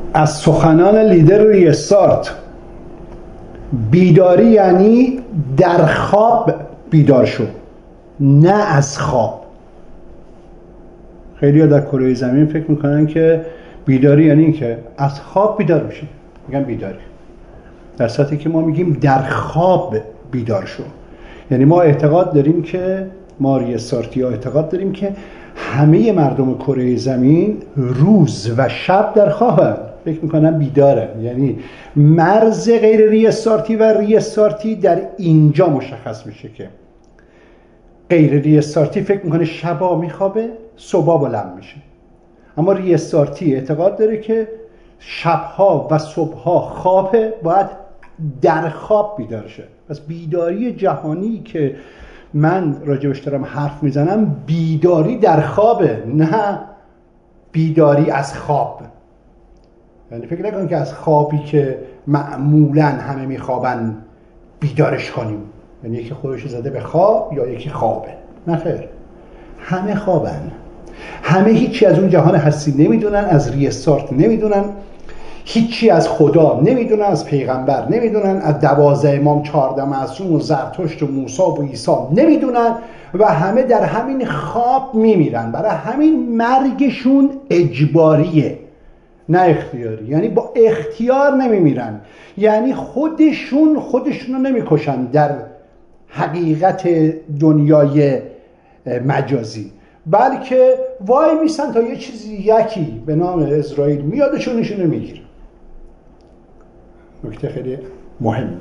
از سخنان لیدر ریستارت، بیداری یعنی در خواب بیدار شو، نه از خواب. خیلی ها در کره زمین فکر میکنن که بیداری یعنی این که از خواب بیدار بشی، میگن بیداری، در صورتی که ما میگیم در خواب بیدار شو. یعنی ما اعتقاد داریم که، ما ریستارتی ها اعتقاد داریم که همه مردم کره زمین روز و شب در خوابن، فکر میکنن بیدارن. یعنی مرز غیر ریستارتی و ریستارتی در اینجا مشخص میشه که غیر ریستارتی فکر میکنه شبا میخوابه، صبحا بلند میشه. اما ریستارتی اعتقاد داره که شبها و صبحها خوابه، باید در خواب بیدار شه. پس بیداری جهانی که من راجبش دارم حرف میزنم بیداری در خوابه، نه بیداری از خواب. یعنی فکر نکن که از خوابی که معمولا همه میخوابن بیدارش کنیم، یعنی یکی خودش زده به خواب یا یکی خوابه. نه خیر، همه خوابن، همه هیچی از اون جهان هستی نمیدونن، از ریستارت نمیدونن، هیچی از خدا نمیدونن، از پیغمبر نمیدونن، از 12 امام 14 معصوم و زرتشت و موسی و عیسی نمیدونن و همه در همین خواب میمیرن. برای همین مرگشون اجباریه نه اختیاری. یعنی با اختیار نمیمیرن، یعنی خودشون رو نمیکشن در حقیقت دنیای مجازی، بلکه وای میسن تا یه چیزی یکی به نام اسرائیل میادشونشون میگیره. نکته خیلی مهمیه.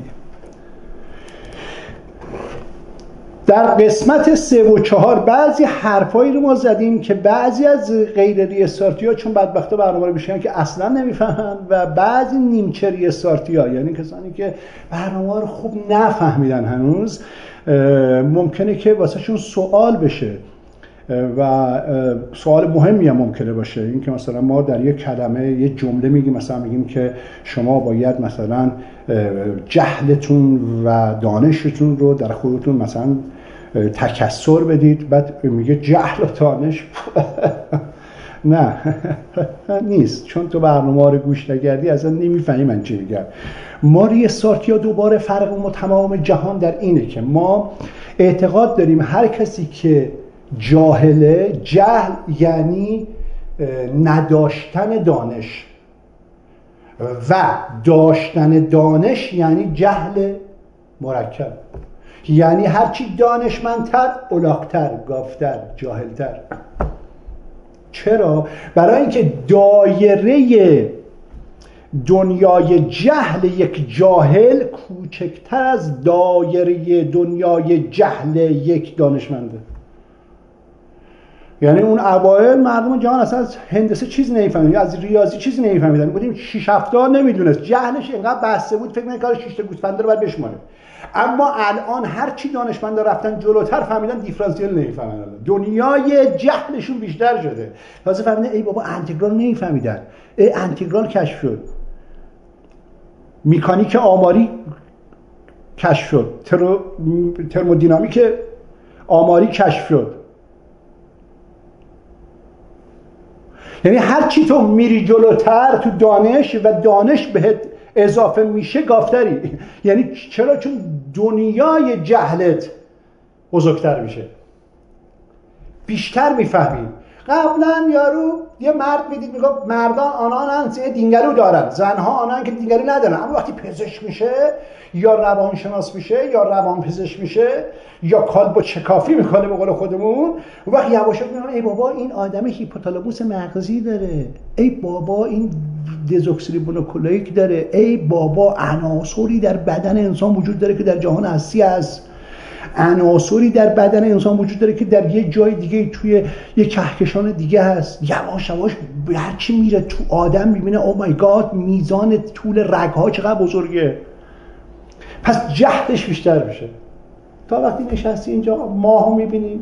در قسمت 3 و 4 بعضی حرفایی رو ما زدیم که بعضی از غیر ریستارتی ها چون بدبختا برنامه رو میشن که اصلا نمیفهمن و بعضی نیمچه ریستارتی ها، یعنی کسانی که برنامه رو خوب نفهمیدن هنوز، ممکنه که واسه شون سوال بشه و سوال مهمی هم ممکنه باشه. این که مثلا ما در یک کلمه یه جمله میگیم، مثلا میگیم که شما باید مثلا جهلتون و دانشتون رو در خودتون مثلا تکثر بدید، بعد میگه جهل و دانش نه نیست، چون تو برنامه رو گوش نکردی اصلا نمیفهمی من چی میگم. ما ریستارتی ها دوباره فرق و تمام جهان در اینه که ما اعتقاد داریم هر کسی که جاهله، جهل یعنی نداشتن دانش و داشتن دانش یعنی جهل مرکب، یعنی هرچی دانشمندتر، الاغ‌تر، گاوتر، جاهلتر. چرا؟ برای اینکه دایره دنیای جهل یک جاهل کوچکتر از دایره دنیای جهل یک دانشمنده. یعنی اون اوایل مردم جهان اصلا از هندسه چیز نمی‌فهمیدن، از ریاضی چیز نمی‌فهمیدن، میگفتیم 6 7 نمیدونست، جهلش اینقدر بسته بود فکر می‌کرد 6 تا گوسفند رو باید بشماره. اما الان هر چی دانشمندا رفتن جلوتر فهمیدن دیفرانسیل نمی‌فهمن، دنیای جهلشون بیشتر شده. تازه فهمیدن ای بابا انتگرال نمی‌فهمیدن، انتگرال کشف شد، مکانیک آماری کشف شد، ترمودینامیک آماری کشف شد. یعنی هر چی تو میری جلوتر تو دانش و دانش بهت اضافه میشه گافتری. یعنی چرا؟ چون دنیای جهلت بزرگتر میشه، بیشتر میفهمی. قبلا یارو یه مرد میدید میگفت مردان آنان دینگرو دارن، زنها آنان که دینگری ندارن. اما وقتی پزشک میشه یا روانشناس میشه یا روانپزشک میشه یا کالبد شکافی میکنه به قول خودمون، اون وقت یواشکی میگن ای بابا این آدم هیپوتالاموس مغزی داره، ای بابا این دزوکسیریبونوکلئیک داره، ای بابا عناصری در بدن انسان وجود داره که در جهان هستی هست، عناصری در بدن انسان وجود داره که در یه جای دیگه توی یه کهکشان دیگه هست. یواش یواش هرچی میره تو آدم میبینه او مای گاد میزان طول رگها چقدر بزرگه، پس جهلش بیشتر میشه. تا وقتی نشستی اینجا ماهو میبینیم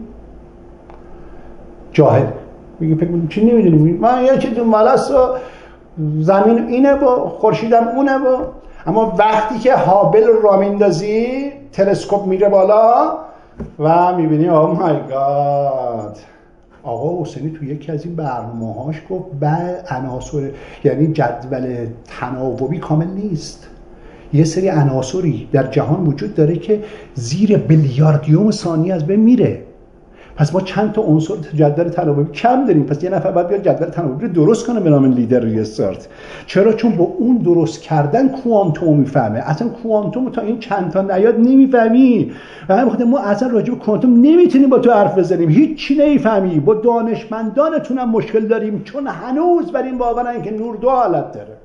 جاهل میگه فکر میکنم چی نمیدونیم، من یه چیز مالست و زمین اینه با خورشیدم اونه با. اما وقتی که هابل رو راه میندازی تلسکوپ میره بالا و میبینی او مای گاد آقا حسینی تو یکی از این برنامه‌هاش گفت عناصر، یعنی جدول تناوبی کامل نیست، یه سری عناصری در جهان وجود داره که زیر بیلیاردیوم ثانیه از بین میره. پس ما چند تا عنصر جدول تناوبی کم داریم، پس یه نفر باید بیاد جدول تناوبی رو درست کنه به نام لیدر ریستارت. چرا؟ چون با اون درست کردن کوانتوم میفهمه. اصلا کوانتوم تا این چند تا نیاد نمیفهمی. و همین خاطر ما اصلا راجع به کوانتوم نمیتونیم با تو حرف بزنیم، هیچ چی نمیفهمی. با دانشمندانتون هم مشکل داریم، چون هنوز بر این باورن که نور دو حالت داره.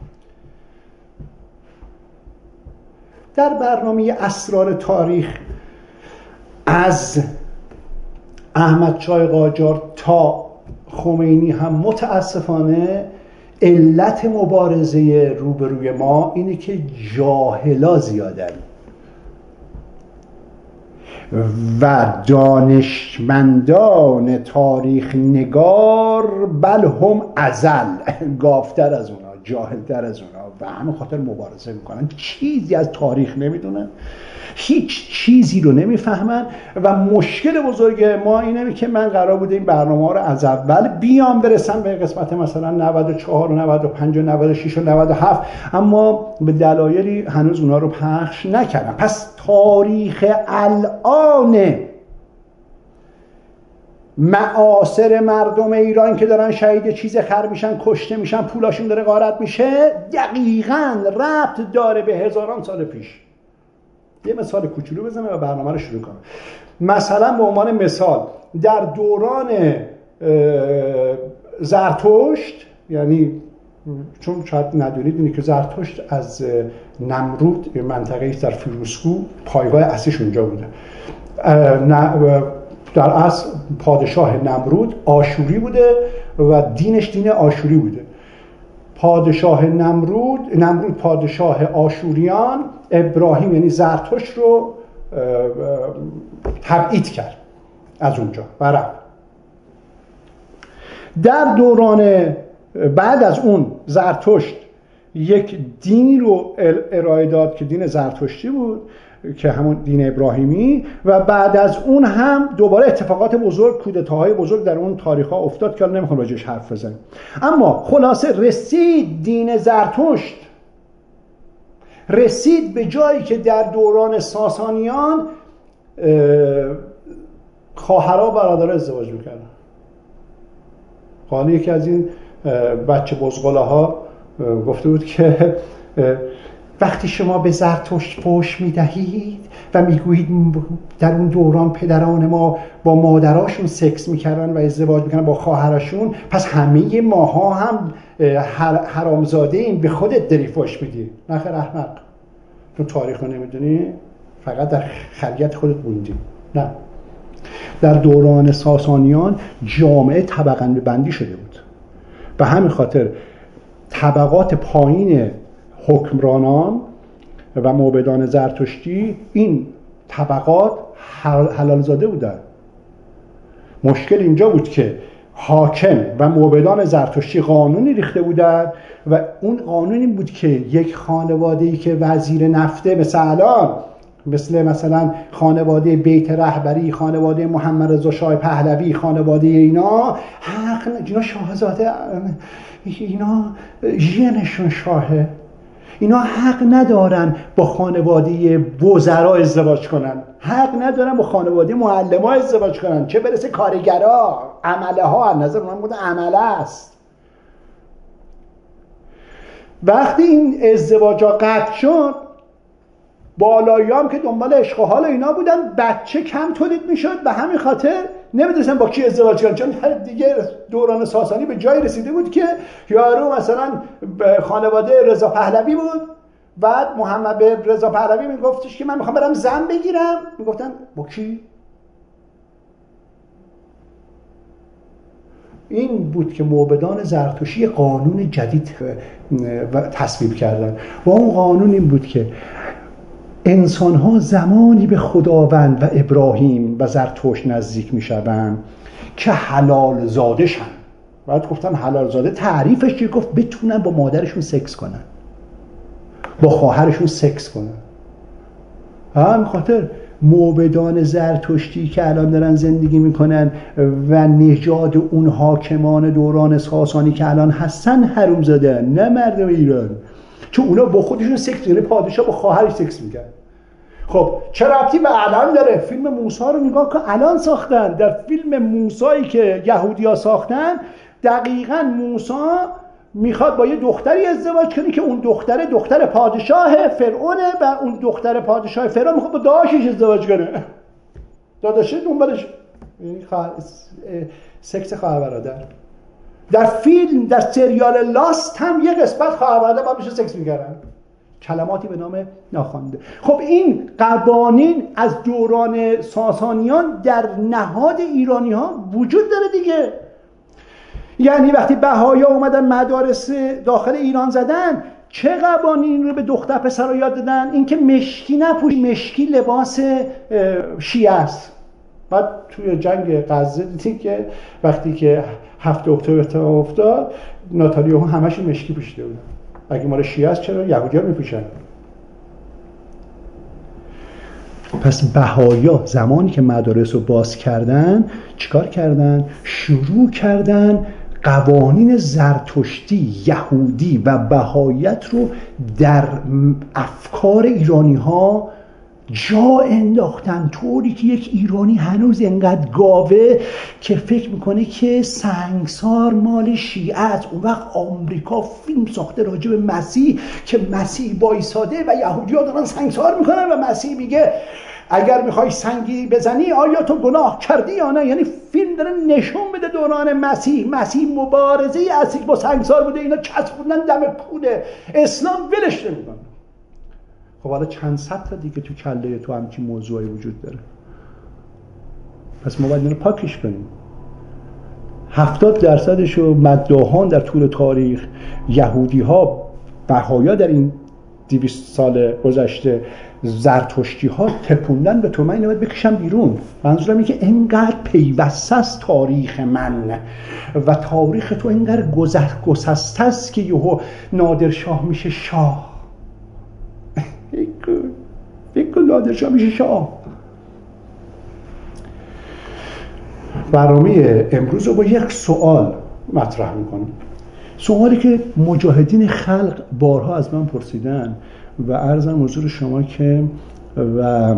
در برنامه اسرار تاریخ از احمد شاه قاجار تا خمینی هم متاسفانه علت مبارزه روبروی ما اینه که جاهلا زیادن و دانشمندان تاریخ نگار بل هم ازل گافتر از اونا، جاهلتر از اونا و همه خاطر مبارزه میکنن. چیزی از تاریخ نمیدونن، هیچ چیزی رو نمیفهمن و مشکل بزرگ ما اینه که من قرار بوده این برنامه ها رو از اول بیام برسم به قسمت مثلا 94 و 95 و 96 و 97، اما به دلایلی هنوز اونا رو پخش نکردم. پس تاریخ الان معاصر مردم ایران که دارن شهید چیز خر میشن، کشته میشن، پولاشون داره غارت میشه، دقیقاً ربط داره به هزاران سال پیش. یه مثال کوچولو بزنم و برنامه رو شروع کنم. مثلا به عنوان مثال در دوران زرتشت، یعنی چون شاید ندونید اینه که زرتشت از نمرود، منطقه‌ای در فیروزکوه، پایگاه اصلیش اونجا بوده. در اصل پادشاه نمرود آشوری بوده و دینش دین آشوری بوده. پادشاه نمرود پادشاه آشوریان، ابراهیم یعنی زرتشت رو تبعید کرد از اونجا و رفت. در دوران بعد از اون زرتشت یک دینی رو ارائه داد که دین زرتشتی بود که همون دین ابراهیمی، و بعد از اون هم دوباره اتفاقات بزرگ، کودتاهای بزرگ در اون تاریخ‌ها افتاد که نمیخوام راجعش حرف بزنیم. اما خلاصه رسید دین زرتشت، رسید به جایی که در دوران ساسانیان خواهرها برادرها ازدواج میکردن. حالا یکی از این بچه بزغالاها گفته بود که وقتی شما به زرتشت فحش میدهید و میگویید در اون دوران پدران ما با مادراشون سکس میکردن و ازدواج میکردن با خواهراشون، پس همه ماها هم حرامزاده ایم، به خودت داری فحش میدی. نخیر احمق، تو تاریخ رو نمیدونی، فقط در خریت خودت موندی. نه، در دوران ساسانیان جامعه طبقه بندی شده بود، به همین خاطر طبقات پایین حکمرانان و موبدان زرتشتی این طبقات حلال زاده بودن. مشکل اینجا بود که حاکم و موبدان زرتشتی قانونی ریخته بودن و اون قانون این بود که یک خانواده‌ای که وزیر نفته، مثلا خانواده بیت رهبری، خانواده محمد رضا شاه پهلوی، خانواده اینا شاهزاده، اینا ژنشون شاهه، اینا حق ندارن با خانواده وزرا ازدواج کنن، حق ندارن با خانواده معلم‌ها ازدواج کنن، چه برسه کارگرا، عمله ها. از نظر من بود عمله است. وقتی این ازدواجا قطع شد، بالاییام که دنبال عشق و حال اینا بودن، بچه کم تولید میشد، به همین خاطر نمیدونستن با کی ازدواج کنن، چون دیگه دوران ساسانی به جایی رسیده بود که یارو مثلا خانواده رضا پهلوی بود، بعد محمد به رضا پهلوی میگفتش که من میخوام برم زن بگیرم، میگفتن با کی؟ این بود که موبدان زرتشتی قانون جدید تصویب کردن و اون قانون این بود که انسان ها زمانی به خداوند و ابراهیم و زرتشت نزدیک می شوند که حلال زاده شن. بعد گفتن حلال زاده تعریفش چیه؟ گفت بتونن با مادرشون سکس کنن، با خواهرشون سکس کنن. همین خاطر موبدان زرتشتی که الان دارن زندگی میکنن و نژاد اون حاکمان دوران ساسانی که الان هستن حرومزادن، نه مردم ایران. چون اونا با خودشون سکس، یعنی پادشاه با خواهرش سکس میکرد. خب چه ربطی به الان داره؟ فیلم موسی رو نگاه کن، الان ساختن. در فیلم موسایی که یهودی‌ها ساختن دقیقاً موسی میخواد با یه دختری ازدواج کنه که اون دختر پادشاه فرعونه و اون دختر پادشاه فرعون میخواد با داداشش ازدواج کنه. داداشش دنبالش، یعنی سکس خواهر برادر. در فیلم، در سریال لاست هم یه قسمت خواهر برادر با میشه سکس میکردن، کلماتی به نام ناخوانده. خب این قوانین از دوران ساسانیان در نهاد ایرانی ها وجود داره دیگه. یعنی وقتی بهایا اومدن مدارس داخل ایران زدن، چه قوانین رو به دختر پسرها یاد دادن؟ اینکه مشکی نپوشی، مشکی لباس شیعه است. بعد توی جنگ غزه دیدین که وقتی که 7 اکتبر اتفاق افتاد، ناتالیاهو همش مشکی پوشیده بودن. اگه مال شیعه است چرا یهودی‌ها میپوشن؟ پس بهایا زمانی که مدارس رو باز کردن چیکار کردن؟ شروع کردن قوانین زرتشتی، یهودی و بهاییت رو در افکار ایرانی ها جا انداختن، طوری که یک ایرانی هنوز انقدر گاوه که فکر میکنه که سنگسار مال شیعه است. اون وقت آمریکا فیلم ساخته راجع به مسیح که مسیح وایساده و یهودی‌ها دارن سنگسار میکنن و مسیح میگه اگر میخوای سنگی بزنی آیا تو گناه کردی یا نه. یعنی فیلم داره نشون بده دوران مسیح مبارزه اصلی با سنگسار بوده، اینا چسبوندن دم پوله، اسلام ولش نمیکنه. خب حالا چند صد تا دیگه تو کله تو همچین موضوعی وجود داره. پس ما باید اینو پاکش کنیم. 70% مداحان در طول تاریخ، یهودی ها، بهایا در این 200 سال گذشته، زرتشتی ها تپوندن به تو، من اینو باید بکشم بیرون. منظورم اینه که انقدر پیوسته است تاریخ من و تاریخ تو انقدر گسسته است که یهو نادرشاه میشه شاه. فکر نادرشاه میشه شاه. برنامه امروز رو با یک سوال مطرح میکنم، سوالی که مجاهدین خلق بارها از من پرسیدن و عرضم حضور شما که و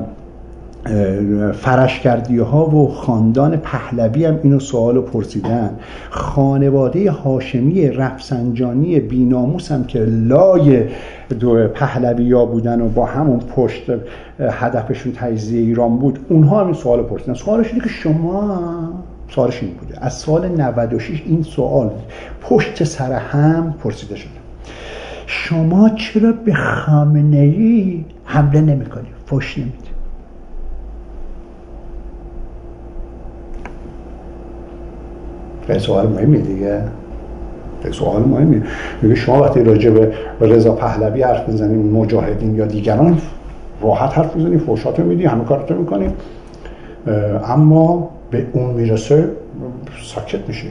فرشگردی ها و خاندان پهلوی هم اینو سوالو پرسیدن. خانواده هاشمی رفسنجانی بیناموس هم که لای دو پهلوی ها بودن و با همون پشت هدفشون تجزیه ایران بود، اونها هم این سوالو پرسیدن. سوالش اینه که شما، سوالش این بوده، از سال 96 این سوال پشت سر هم پرسیده شده، شما چرا به خامنه‌ای حمله نمی‌کنی، فحش نمیدی؟ سوال مهمی دیگه، سوال مهمی. میگه شما وقتی راجع به رضا پهلوی حرف بزنیم، مجاهدین یا دیگران، راحت حرف بزنیم، فحشاتو میدی، همه کارتو میکنیم، اما به اون میرسه ساکت میشه.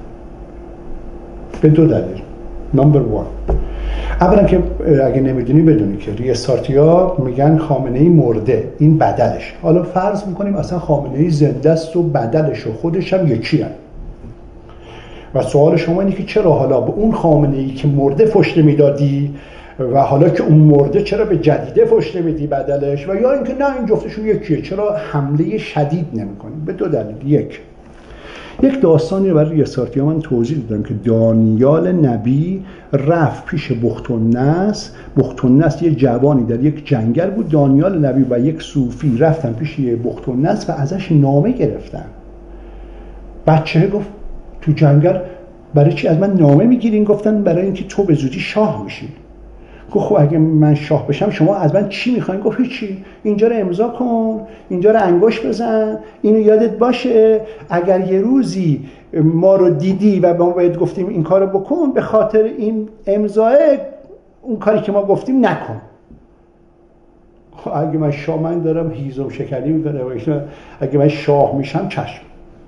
به دو دلیل. نمبر 1، اولا که اگه نمیدونی بدونی که ریستارتیا میگن خامنه‌ای مرده، این بدلش. حالا فرض میکنیم اصلا خامنه‌ای زنده است و بدلش و خودش هم یکی هم. و سوال شما اینه که چرا حالا به اون خامنه‌ای که مرده فحش نمیدادی و حالا که اون مرده چرا به جدیده فحش نمیدی بدلش، و یا اینکه نه این جفتشون یکیه، چرا حمله شدید نمی‌کنی؟ به دو دلیل. یک داستانی رو برای ریستارتیا من توضیح دادم که دانیال نبی رفت پیش بخت‌النصر. بخت‌النصر یه جوانی در یک جنگل بود، دانیال نبی و یک صوفی رفتن پیش بخت‌النصر و ازش نامه گرفتن. بچه گفت تو جنگل برای چی از من نامه میگیرین؟ گفتن برای اینکه تو به زودی شاه میشی. گفت خب اگه من شاه بشم شما از من چی میخواین؟ گفت هیچی، اینجا رو امضا کن، اینجا رو انگشت بزن، اینو یادت باشه اگر یه روزی ما رو دیدی و ما باید گفتیم این کارو بکن، به خاطر این امضاه اون کاری که ما گفتیم نکن. خب اگه من شاه، من دارم هیزم شکنی میکنه، اگه من شاه میشم چشم.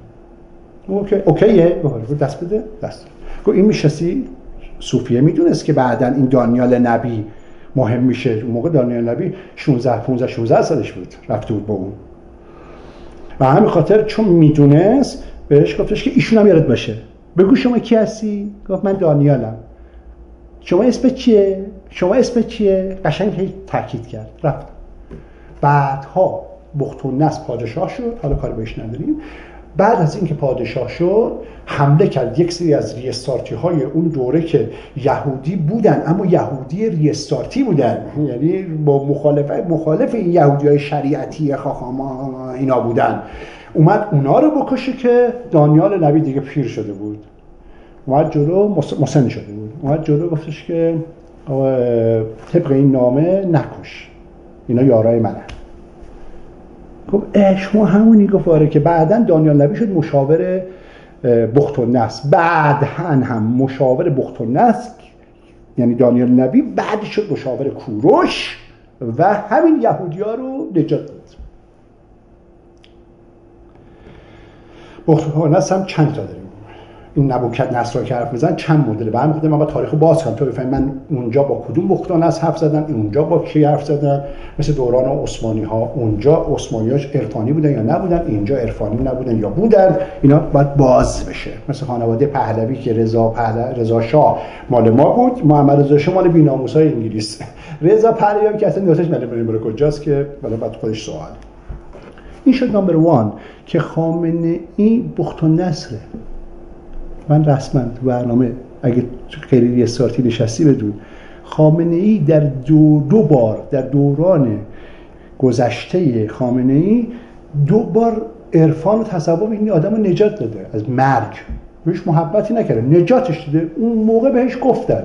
اوکیه، دست بده، دست. گفت این میشسی؟ صوفیه میدونست که بعدن این دانیال نبی مهم میشه. اون موقع دانیال نبی 16 سالش بود رفته بود با اون، و همین خاطر چون میدونست بهش گفتش که ایشون هم یادت باشه، بگو شما کی هستی؟ گفت من دانیالم. شما اسمت چیه؟ شما اسمت چیه؟ قشنگ هی تاکید کرد. رفت. بعدها بختالنصر پادشاه شد، حالا کاری بهش نداریم. بعد از اینکه پادشاه شد حمله کرد یک سری از ریستارتی های اون دوره که یهودی بودن، اما یهودی ریستارتی بودن، یعنی با مخالف این یهودی های شریعتی خاخاما اینا بودن، اومد اونا رو بکشه که دانیال نبی دیگه پیر شده بود، اومد جلو، مسن شده بود، اومد جلو گفتش که طبق این نامه نکش، اینا یارای منه. گفت شما همونی؟ گفت آره. که بعداً دانیال نبی شد مشاور بختالنصر، بعد هم مشاور بختالنصر، یعنی دانیال نبی بعد شد مشاور کوروش و همین یهودی‌ها رو نجات داد. بختالنصر هم چند تا داریم، این نبوکدنصر که حرف میزنن چند مدل، برمی خودم من با تاریخ باز کنم تو بفهمید من اونجا با کدوم بختالنصر حرف زدم، اونجا با کی حرف زدم. مثل دوران عثمانی ها، اونجا عثمانی‌هاش عرفانی بودن یا نبودن، اینجا عرفانی نبودن یا بودن، اینا باید باز بشه. مثل خانواده پهلوی که رضا شاه مال ما بود، محمد رضا شاه مال بی‌ناموسای انگلیس، رضا پهلوی که اصلا نیازش مال کجاست که بالا بعد خودش سوال. این شد نمبر 1 که خامنه‌ای بختالنصره. من رسما تو برنامه اگه خیلی ریستارتی نشستی بدون، خامنه‌ای در دو بار در دوران گذشته خامنه‌ای 2 بار عرفان و تصوف این آدم رو نجات داده از مرگ، بهش محبتی نکرده، نجاتش داده. اون موقع بهش گفتن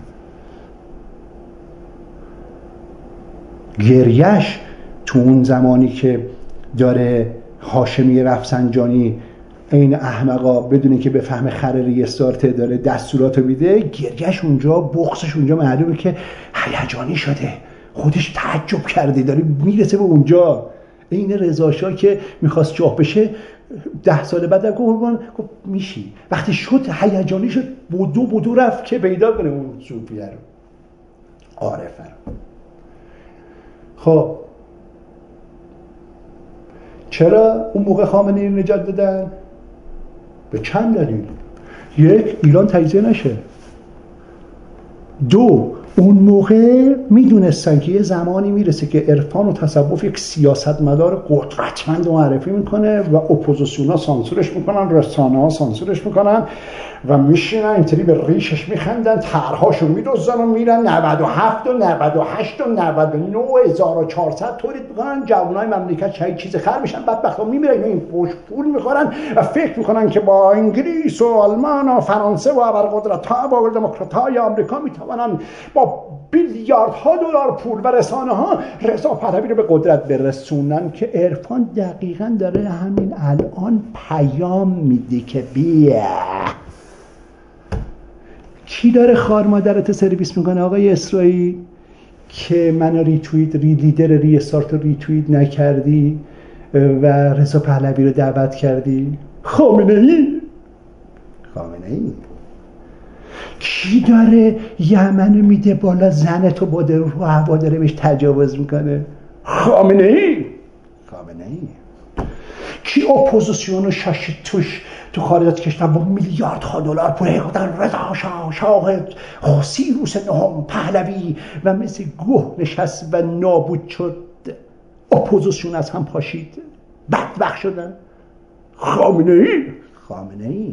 گریش تو اون زمانی که داره هاشمی رفسنجانی این احمقا بدونه که به فهم خر ریستارت داره دستوراتو میده، گریهش اونجا، بغضش اونجا معلومه که هیجانی شده، خودش تعجب کرده، داره میرسه به اونجا. این رضا شاه که میخواست جاه بشه 10 سال بعد گفت میشی، وقتی شد هیجانی شد، بدو رفت که پیدا کنه اون صوفیه رو، عارفه رو. خب چرا اون موقع خامنه‌ای رو نجات دادن؟ به چند دلیل. 1 ایران تجزیه نشه. 2 اون موقع میدونستن که یه زمانی میرسه که عرفان و تصوف یک سیاستمدار قدرتمند رو معرفی میکنه و اپوزیسیون ها سانسورش میکنن، رسانه ها سانسورش میکنن و میشینن اینطوری به ریشش میخندن، طرحاشو میدوزن و میرن 97 و 98 و 99 1400 تولید میکنن، جوانای مملکت شاید چیز خر میشن، بدبختا میمیرن، این پول میخورن و فکر میکنن که با انگلیس و آلمان و فرانسه و ابرقدرت‌ها و دموکرات‌های آمریکا میتونن با بیلیاردها دلار پول و رسانه ها رضا پهلوی رو به قدرت برسونن، که عرفان دقیقاً داره همین الان پیام میده که بیا. کی داره خار مادرت سرویس میکنه آقای اسرائیل که منو لیدر ریستارت رو ریتوییت نکردی و رضا پهلوی رو دعوت کردی؟ خامنه‌ای. کی داره یمن میده بالا، زنتو با در رو هوا داره بهش تجاوز میکنه؟ خامنه‌ای. کی اپوزیسیون رو شاشید توش تو خارج از کشور با میلیاردها دلار پول خودن؟ رضا شاه سیروس نهم پهلوی و مثل گوه نشست و نابود شد، اپوزیسیون از هم پاشید، بدبخت شدن. خامنه‌ای.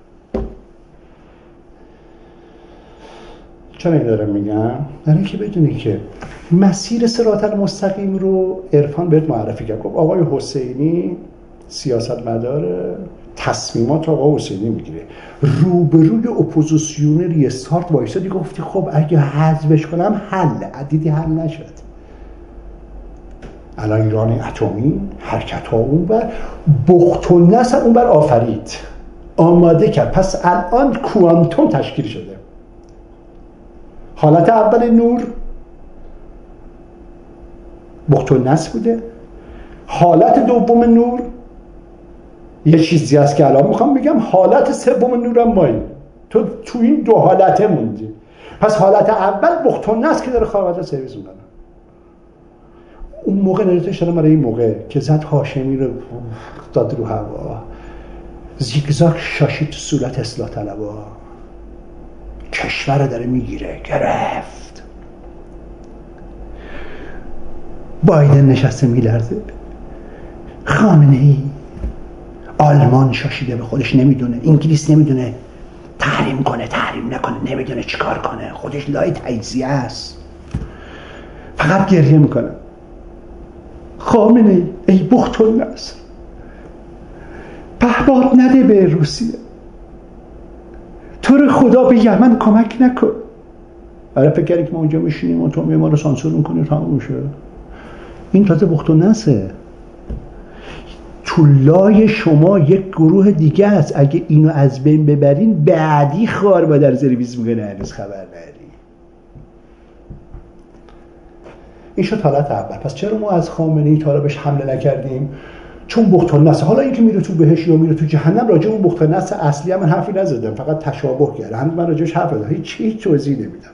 چرا این دارم میگم؟ برای اینکه بدونی که مسیر صراط المستقیم رو عرفان بهت معرفی کرد. گفت آقای حسینی سیاستمدار، تصمیمات آقای حسینی میگیره، روبروی اپوزیسیون ریستارت وایسادی، گفتی خب اگه حذفش کنم حل، دیدی حل نشد. الان ایران اتمی حرکت ها اون بر بختالنصر اون بر آفرید، آماده کرد. پس الان کوانتوم تشکیل شده. حالت اول نور بختالنصر بوده، حالت دوم نور یه چیزی هست که الان میخوام بگم، حالت سوم نورم مایی. تو این 2 حالته موندی. پس حالت اول بخت و نصر که داره خانواده سرویس میکنه. اون موقع نریتش داره برای این موقع که زد هاشمی رو داد رو هوا، زیگزاگ شاشید تو صورت اصلاح طلبا، کشور رو داره میگیره، گرفت. بایدن نشسته میلرزه، خامنه ای آلمان شاشیده به خودش، نمیدونه، انگلیس نمیدونه تحریم کنه تحریم نکنه، نمیدونه چیکار کنه، خودش لای تجزیه است، فقط گریه میکنه. خامنه ای بخت النصر، پهپاد نده به روسیه، تو رو خدا به یمن کمک نکن. آره فکر کردی که ما اونجا بشینیم و تو ما رو سانسور میکنی تمام میشه. این تازه بخت النصره. تو لای شما یک گروه دیگه است، اگه اینو از بین ببرین بعدی خوار با در سرویس میکنه، هنوز خبر نداری. این شد حالت اول. پس چرا ما از خامنه‌ای تا حالا بهش حمله نکردیم؟ چون بخت النصر. حالا اینکه میره تو بهشت یا میره تو جهنم، راجع اون بخت النصر اصلی من حرفی نزدم، فقط تشابه کردم. همین من راجعش حرف زدم، هیچ توضیح نمیدم.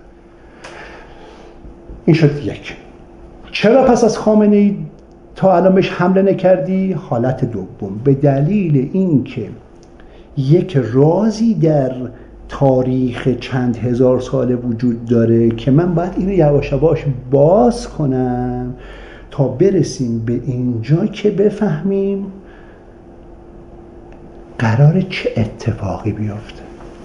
این شد یک. چرا پس از خامنه‌ای تا الان بهش حمله نکردی؟ حالت دوم، به دلیل اینکه یک رازی در تاریخ چند هزار ساله وجود داره که من باید اینو یواش یواش باز کنم تا برسیم به اینجا که بفهمیم قراره چه اتفاقی بیفته.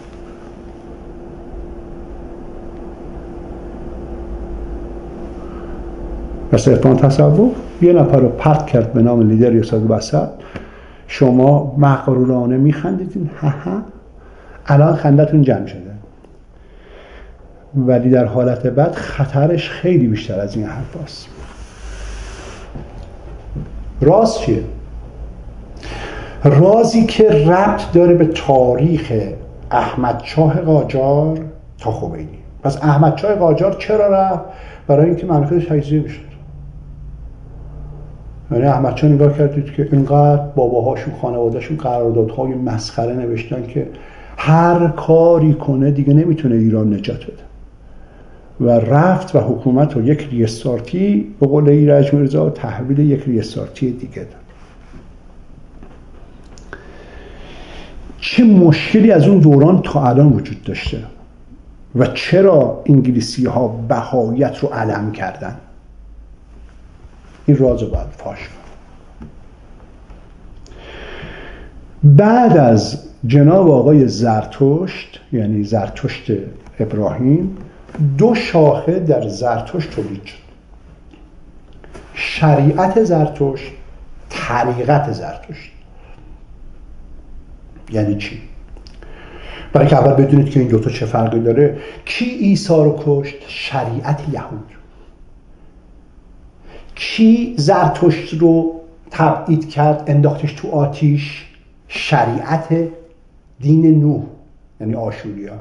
مثل عرفان تصوف یه نفر رو پرت کرد به نام لیدر یساد وسط، شما مغرورانه میخندیدین، ها الان خندتون جمع شده، ولی در حالت بعد خطرش خیلی بیشتر از این حرف هست. راز چیه؟ رازی که ربط داره به تاریخ احمدشاه قاجار تا خمینی. پس احمدشاه قاجار چرا رفت؟ برای اینکه مملکتش تجزیه بشه. یعنی احمدشاه نگاه کردید که اینقدر باباهاشون خانوادهشون قراردادهای مسخره نوشتن که هر کاری کنه دیگه نمیتونه ایران نجات بده و رفت و حکومت رو یک ریستارتی به قول ایرج میرزا تحویل یک ریستارتی دیگه داد. چه مشکلی از اون دوران تا الان وجود داشته و چرا انگلیسی ها بهایت رو علم کردن؟ این راز رو باید فاش کنم. بعد از جناب آقای زرتشت، یعنی زرتشت ابراهیم، دو شاخه در زرتشت تولید شد: شریعت زرتشت، طریقت زرتشت. یعنی چی؟ برای که اول بدونید که این دوتا چه فرقی داره. کی عیسی رو کشت؟ شریعت یهود. کی زرتشت رو تبعید کرد، انداختش تو آتیش؟ شریعت دین نوح، یعنی آشوریا.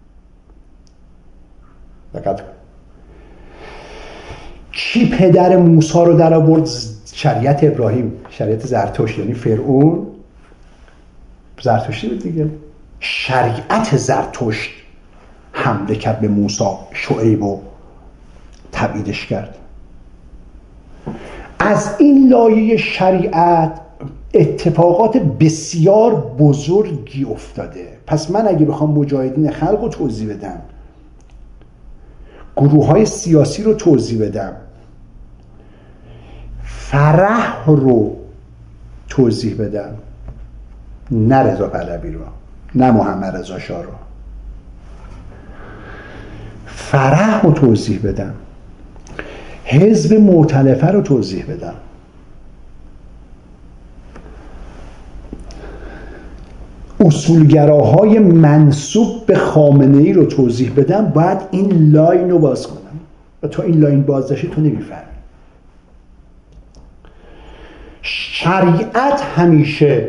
دقت کن. کی پدر موسی رو در آورد؟ شریعت ابراهیم، شریعت زرتشت، یعنی فرعون. زرتشتی بود دیگه. شریعت زرتشت حمله کرد به موسی، شعیب و تبعیدش کرد. از این لایه شریعت اتفاقات بسیار بزرگی افتاده. پس من اگه بخوام مجاهدین خلق رو توضیح بدم، گروه های سیاسی رو توضیح بدم، فرح رو توضیح بدم، نه رضا پهلوی رو، نه محمد رضا شاه رو، فرح رو توضیح بدم، حزب مؤتلفه رو توضیح بدم، اصولگراهای منسوب به خامنه‌ای رو توضیح بدم، باید این لاین رو باز کنم و تا این لاین باز نشه تو نمیفهمی. شریعت همیشه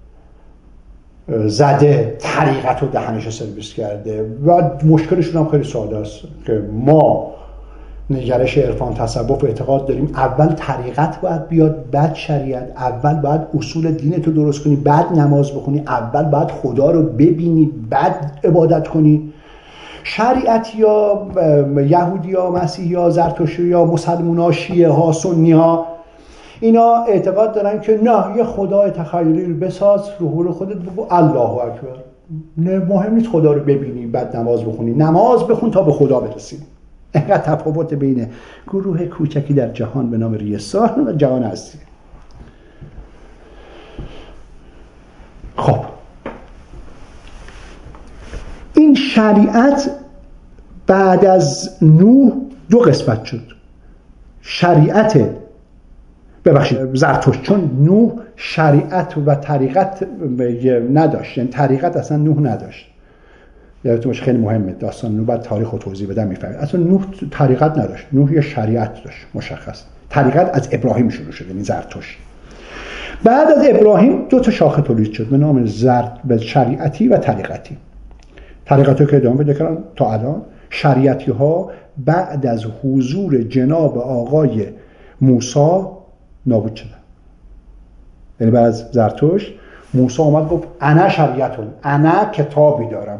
زده، طریقت رو دهنش سرویس کرده و مشکلشون هم خیلی ساده است که ما نگرش عرفان تصوف اعتقاد داریم اول طریقت باید بیاد، بعد شریعت. اول باید اصول دینتو درست کنی، بعد نماز بخونی. اول باید خدا رو ببینی، بعد عبادت کنی. شریعت یا یهودی ها، مسیحی ها، زرتشتی ها، مسلمان ها، شیعه ها، سنی ها، اینا اعتقاد دارن که نه، یه خدای تخیلی رو بساز، رو خودت بگو الله اکبر. نه، مهم نیست خدا رو ببینی بعد نماز بخونی، نماز بخون تا به خدا برسی. اینقدر تفاوت بین گروه کوچکی در جهان به نام ریسان و جهان هستی. خب این شریعت بعد از نوح دو قسمت شد. شریعت زرتشت، چون نوح شریعت و طریقت نداشت، یعنی طریقت اصلا نوح نداشت. یادتون باشه خیلی مهمه داستان نوح، بعد تاریخ رو توضیح بدم میفهمید. اصلا نوح طریقت نداشت، نوح یه شریعت داشت مشخص. طریقت از ابراهیم شروع شد، یعنی زرتشت. بعد از ابراهیم دو تا شاخه تولید شد به نام شریعتی و طریقتی. طریقتی که ادامه بده کردن تا الان. شریعتی ها بعد از حضور جناب آقای موسی نابود شدن. یعنی بعد از زرتشت موسی اومد گفت انا شریعتون، انا کتابی دارم،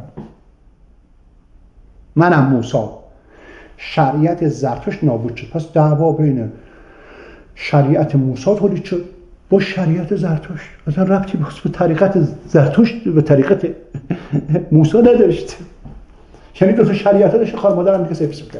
منم موسی. شریعت زرتشت نابود شد. پس دعوا بین شریعت موسی تولید شد با شریعت زرتشت. اصلا ربطی به طریقت زرتشت و طریقت موسی نداشت. یعنی دو تا شریعت داشت، خواهر مادر هم دیگه سفیس میکرد.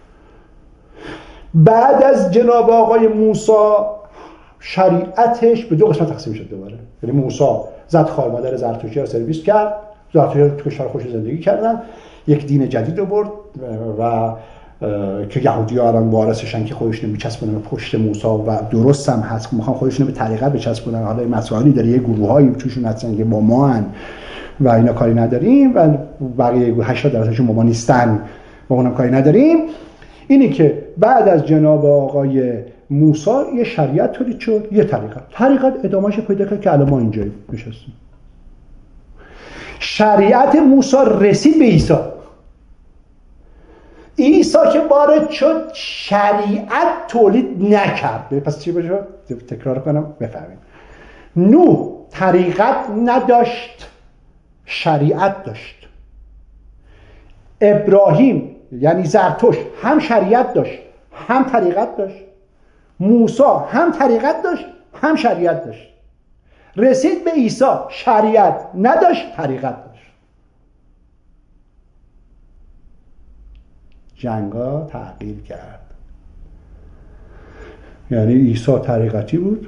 بعد از جناب آقای موسی شریعتش به دو قسمت تقسیم شد دوباره. یعنی موسی زد خواهر مادر زرتشتی رو سرویس کرد، زرتشتی تو کشور خوش زندگی کردن، یک دین جدید رو برد و که یهودی‌ها الان وارثشن که خودشون میچسبونن به پشت موسی و درست هم هست، میخوان خودشون به طریقت بچسبونن. حالا مسائلی داره، یه گروه‌هایی توشون هستن که با ما هن و اینا کاری نداریم و بقیه 80%شون با ما نیستن و اونم کاری نداریم. اینی که بعد از جناب آقای موسی یه شریعت تولید شد، یه طریقت ادامهش پیدا کرد که الان ما اینجا نشستیم. شریعت موسی رسید به عیسی. عیسی که وارد شد شریعت تولید نکرد. پس چی بشه؟ تکرار کنم بفهمیم. نوح طریقت نداشت، شریعت داشت. ابراهیم یعنی زرتشت هم شریعت داشت هم طریقت داشت. موسی هم طریقت داشت هم شریعت داشت. رسید به عیسی شریعت نداشت، طریقت داشت. جنگا تغییر کرد. یعنی عیسی طریقتی بود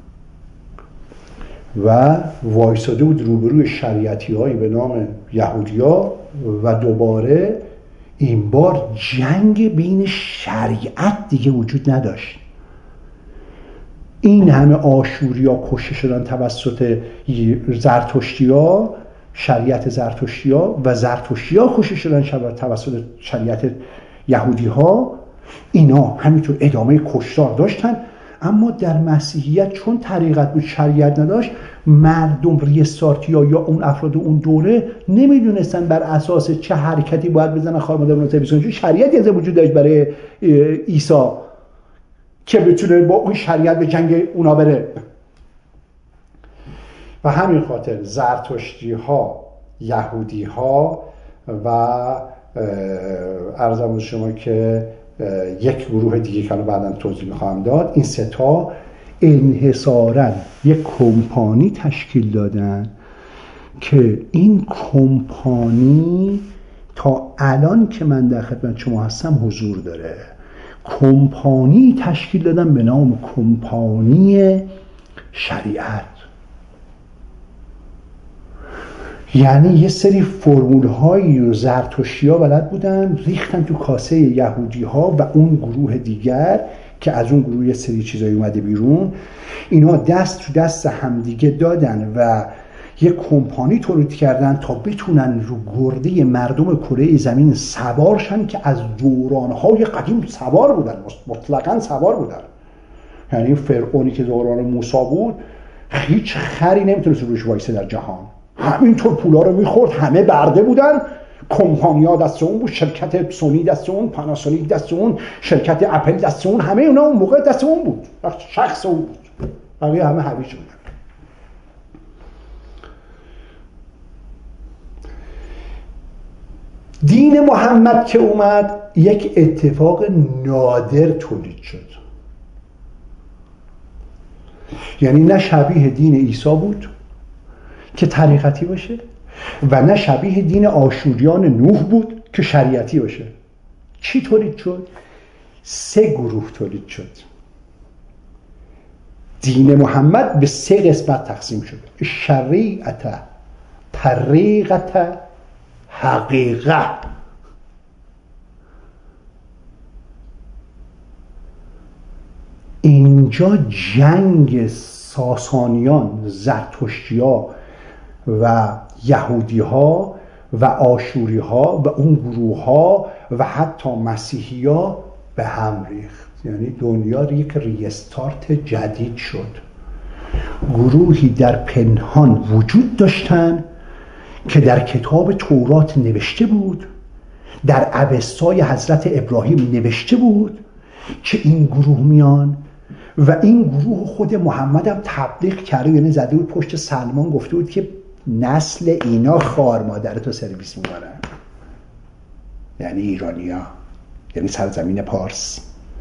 و وایساده بود روبروی شریعتی هایی به نام یهودی ها و دوباره این بار جنگ بین شریعت دیگه وجود نداشت. این همه آشوری ها کشته شدن توسط زرتشتی ها، شریعت زرتشتی ها، و زرتشتی ها کشته شدن توسط شریعت یهودی ها. اینا همینطور ادامه کشتار داشتن. اما در مسیحیت چون طریقت بود شریعت نداشت، مردم ریستارتیا یا اون افراد اون دوره نمیدونستن بر اساس چه حرکتی باید بزنن خواهر مادر رو تلویزیون. چون شریعتی از وجود داشت برای عیسی که بتونه با اون شریعت به جنگ اونا بره. و همین خاطر زرتشتی ها، یهودی ها و عرضم به شما که یک گروه دیگه که بعداً توضیح میخوام داد، این سه تا انحصاراً یک کمپانی تشکیل دادن که این کمپانی تا الان که من در خدمت شما هستم حضور داره. کمپانی تشکیل دادن به نام کمپانی شریعت. یعنی یه سری فرمول هایی رو زرتشتی ها بلد بودن ریختن تو کاسه یهودی ها و اون گروه دیگر که از اون گروه یه سری چیزایی اومده بیرون. اینا دست تو دست همدیگه دادن و یه کمپانی تولید کردن تا بتونن رو گرده مردم کره زمین سوار شن که از دورانهای قدیم سوار بودن، مطلقاً سوار بودن. یعنی فرعونی که دوران موسی بود هیچ خری نمیتونست روش وایسه در جهان، همینطور پولا رو میخورد، همه برده بودن. کمپانیا دست اون بود، شرکت سونی دست اون، پاناسونیک دست اون، شرکت اپل دست اون، همه اونا اون موقع دست اون بود، شخص اون بود، بقیه همه هویج بودن. دین محمد که اومد یک اتفاق نادر تولید شد، یعنی نه شبیه دین عیسی بود که طریقتی باشه و نه شبیه دین آشوریان نوح بود که شریعتی باشه. چی تولید شد؟ 3 گروه تولید شد. دین محمد به 3 قسمت تقسیم شد: شریعت، طریقت، حقیقت. اینجا جنگ ساسانیان، زرتشتی‌ها و یهودی‌ها و آشوری‌ها و اون گروه‌ها و حتی مسیحی‌ها به هم ریخت. یعنی دنیا یک ریستارت جدید شد. گروهی در پنهان وجود داشتن که در کتاب تورات نوشته بود، در اوستای حضرت ابراهیم نوشته بود که این گروه میان و این گروه خود محمد هم تبلیغ کرده، یعنی زده بود پشت سلمان، گفته بود که نسل اینا خوار مادرتو سرویس میکنن، یعنی ایرانیا، یعنی سرزمین پارس.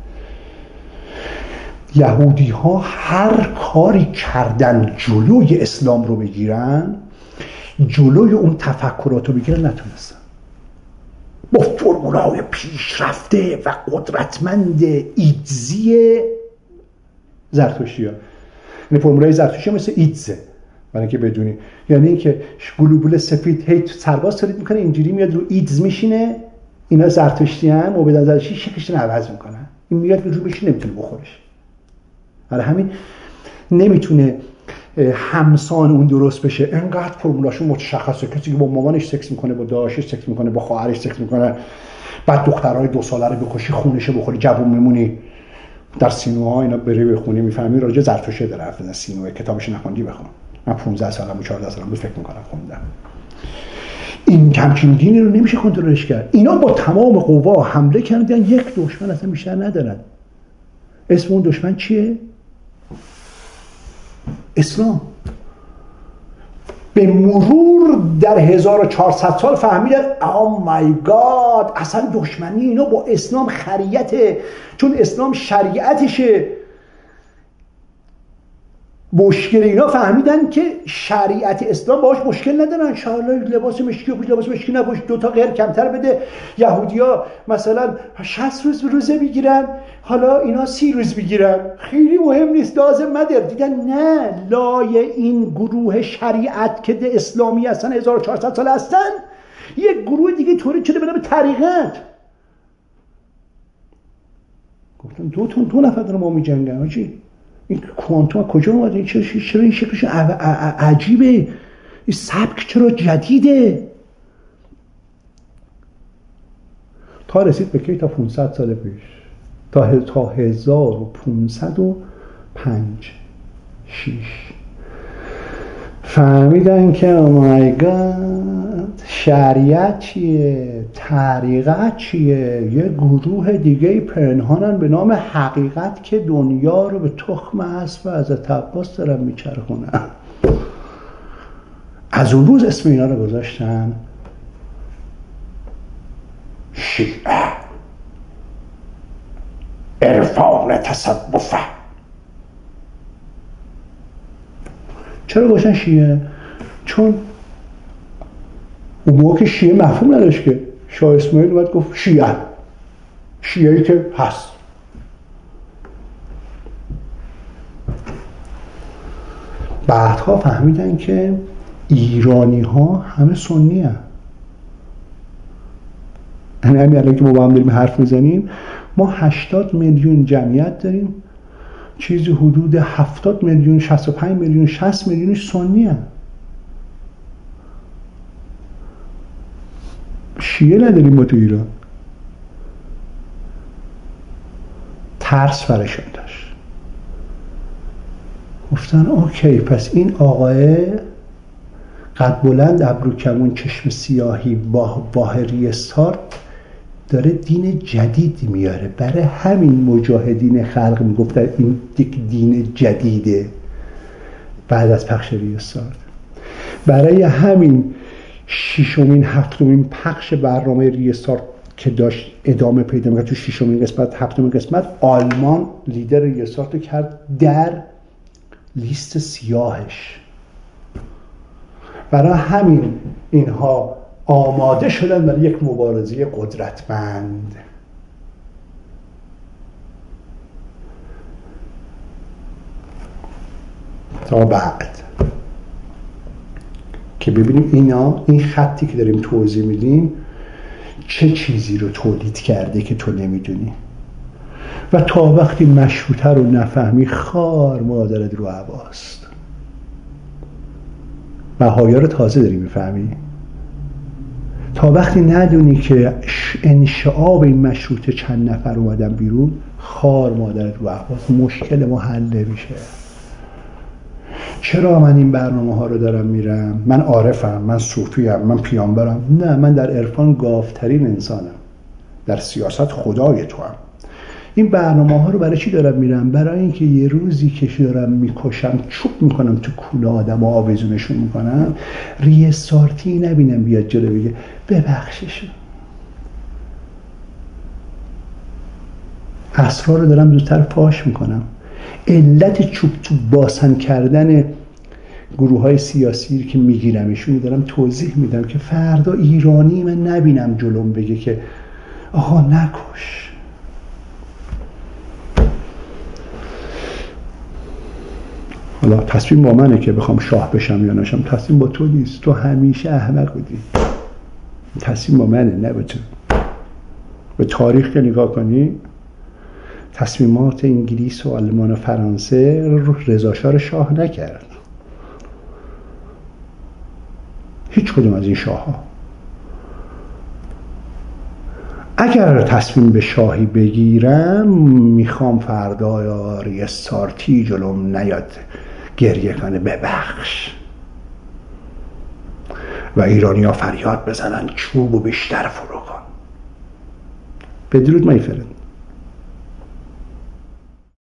یهودی ها هر کاری کردن جلوی اسلام رو بگیرن، جلوی اون تفکرات رو بگیرن، نتونستن. با فرمولهای پیشرفته و قدرتمند ایدزی زرتشتی ها، یعنی فرمولای زرتشتی ها مثل ایدزه، برای اینکه بدونی، یعنی اینکه گلوبول سفید هی سرباز تولید میکنه، اینجوری میاد رو ایدز میشینه، اینا زرتشتی هم و بدن زرتشتی شکلش رو عوض میکنن، این میاد رو بشینه، نمیتونه بخورش. برای همین نمیتونه همسان اون درست بشه، انقدر فرمولاشون متشخصه. کسی که با مامانش سکس میکنه، با داداشش سکس میکنه، با خواهرش سکس میکنه، بعد دخترای 2 ساله رو بکشی، خونش بخوری، جوون میمونی. در سینوها اینا بری بخونی میفهمی راجع زرتشتی داره حرف میزنه. سینوها کتابش نخوندی بخون. من 15 سالم و 14 سالم بود فکر میکنم خوندم. این همچین دینی رو نمیشه کنترلش کرد. اینا با تمام قوا حمله کردن، یک دشمن اصلا بیشتر ندارن. اسم اون دشمن چیه؟ اسلام. به مرور در 1400 سال فهمیدن oh my god اصلا دشمنی اینا با اسلام خریته، چون اسلام شریعتشه. مشکل اینا فهمیدن که شریعت اسلام باهاش مشکل ندارن. شالا لباس مشکی و لباس مشکی نپوش، 2 تا غیر کمتر بده. یهودیا مثلا 60 روز روزه میگیرن، حالا اینا 30 روز میگیرن، خیلی مهم نیست، لازم مدر. دیدن نه، لای این گروه شریعت که اسلامی هستن 1400 سال هستن، یک گروه دیگه تولید شده به نام طریقت. گفتن 2 نفر دارن ما میجنگن. آجی این کوانتوم کجا اومده؟ چرا این شکلش عجیبه؟ این سبک چرا جدیده؟ تا رسید به کی؟ تا 500 سال پیش، تا 1505-6 فهمیدن که مای گاد شریعت چیه، طریقت چیه. یه گروه دیگه پنهانن به نام حقیقت که دنیا رو به تخم اسب و از عباس دارن میچرخونن. از اون روز اسم اینا رو گذاشتن شیعه، عرفان تصوفه. چرا گذاشتن شیعه؟ چون اون موقع که شیعه مفهوم نداشت که. شاه اسماعیل اومد گفت شیعه‌ای که هست. بعدها فهمیدن که ایرانی ها همه سنی هستند. یعنی همین الان که ما با هم داریم حرف میزنیم، ما 80 میلیون جمعیت داریم، چیزی حدود 70 میلیون، 65 میلیون، 60 میلیونش سنی هستند. شیعه نداریم ما تو ایران. ترس فرشان داشت. گفتن اوکی، پس این آقای قد بلند، ابرو کمون، چشم سیاهی، باهری استار داره دین جدید میاره. برای همین مجاهدین خلق میگفتن این دین جدیده بعد از پخش ریاستار. برای همین ششمین هفتمین پخش برنامه ریستارت که داشت ادامه پیدا می‌کرد تو ششمین قسمت هفتمین قسمت آلمان لیدر ریستارت رو کرد در لیست سیاهش. برای همین اینها آماده شدن برای یک مبارزه قدرتمند. تا بعد که ببینیم این خطی که داریم توضیح میدیم چه چیزی رو تولید کرده که تو نمیدونی، و تا وقتی مشروطه رو نفهمی خار مادرت رو هواست. بهایا رو تازه داری میفهمی. تا وقتی ندونی که انشعاب این مشروطه چند نفر اومدن بیرون، خار مادرت رو هواست. مشکل ما حل نمیشه. چرا من این برنامه ها رو دارم میرم؟ من عارفم، من صوفیم، من پیامبرم؟ نه، من در عرفان گاوترین انسانم، در سیاست خدای تو هم. این برنامه ها رو برای چی دارم میرم؟ برای اینکه یه روزی که دارم میکشم، چوب میکنم تو کوله آدم و آویزونشون میکنم، ریستارتی نبینم بیاد جلو بگه ببخششون. اسرار رو دارم زودتر پاش میکنم. علت چوب باسن کردن گروه های سیاسی که میگیرمشون دارم توضیح میدم که فردا ایرانی من نبینم جلوم بگه که آقا نکش. حالا تصمیم با منه که بخوام شاه بشم یا نشم، تصمیم با تو نیست. تو همیشه احمق بودی. تصمیم با منه، نه با تو. به تاریخ که نگاه کنی، تصمیمات انگلیس و آلمان و فرانسه رضا شاه شاه نکرد. هیچ کدوم از این شاه ها. اگر تصمیم به شاهی بگیرم، میخوام فردا یا ریستارتی جلوم نیاد گریه کنه ببخش و ایرانی ها فریاد بزنن چوبو بیشتر فرو کن. بدرود مای فرند.